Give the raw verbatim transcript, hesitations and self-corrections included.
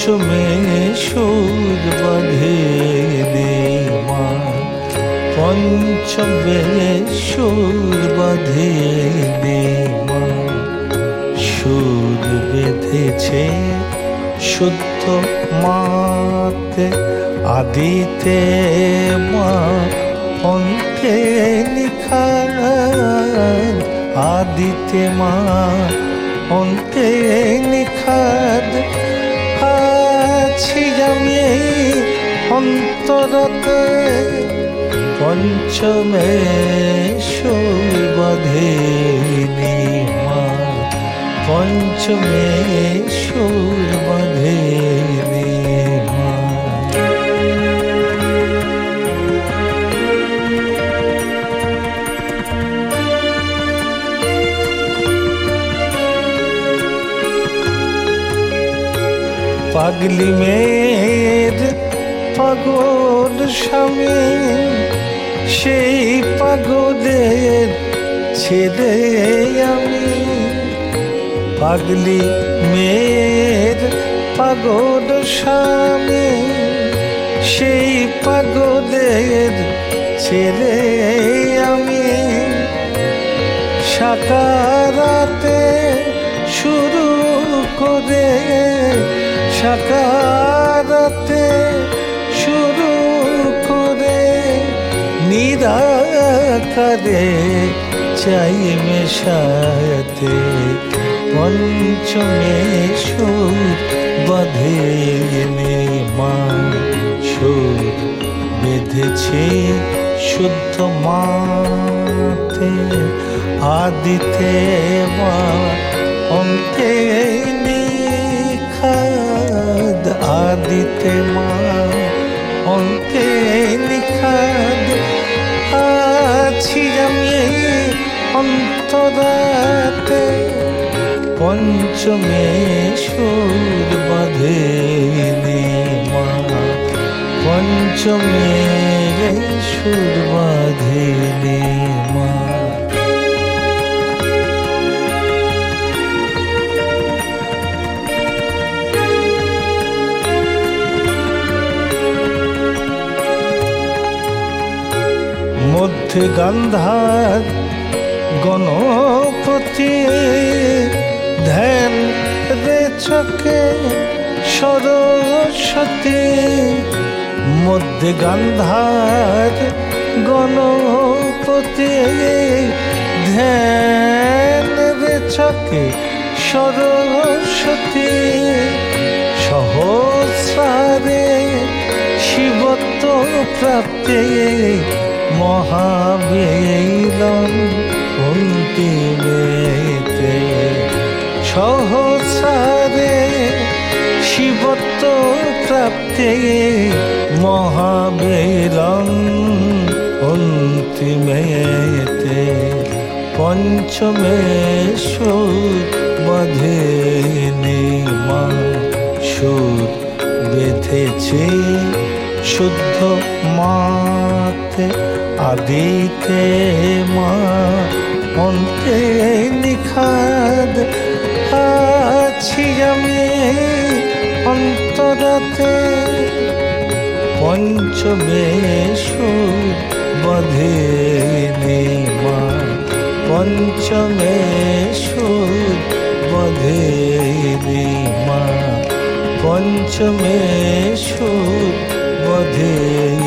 পঞ্চমে সুর বাঁধে রে মা, পঞ্চমে সুর বাঁধে রে মা। সুর বেঁধেছে শুদ্ধ মাতে, আদিতে মা অন্তে নিখাদ, আদিতে মা অন্তে নিখাদ। আছি আমি অন্তরতে, পঞ্চমে সুর বাঁধে রে মা, পঞ্চমে সুর বাঁধে রে মা। পাগলি মেয়ের পাগল স্বামী, সেই পাগলের ছেলে আমি। পাগলি মেয়ের পাগল স্বামী, সেই পাগলের ছেলে আমি। সাকারাতে শুরু করে, সাকারাতে শুরু করে, নিরাকারে চাই মেশাতে। পঞ্চমে সুর বাঁধে রে মা, সুর বেঁধেছে শুদ্ধ মাতে, আদিতে মা অন্তে নিখাদ, আদিতে মা অন্তে নিখাদ। আছি আমি অন্তরাতে, পঞ্চমে সুর বাঁধে রে মা, পঞ্চমে সুর বাঁধে রে মা। মধ্যে গান্ধার গণপতি, ধ্যান রে চকে সরস্বতী। মধ্যে গান্ধার গণপতি, ধ্যান রে চকে সরস্বতী। সহস্রারে শিবত্ব প্রাপ্তে, মহাবীরন অন্তিমেতে। সহস্রারে শিবত্ব প্রাপ্তে, মহাবীরন অন্তিমেতে। পঞ্চমে সুর বাঁধে রে মা, সুর বেঁধেছে শুদ্ধ মাতে, আদিতে মা অন্তে নিখাদ। আছি আমি অন্তরাতে, পঞ্চমে সুর বাঁধে রে মা, পঞ্চমে সুর বাঁধে রে মা, পঞ্চমে সুর বাঁধে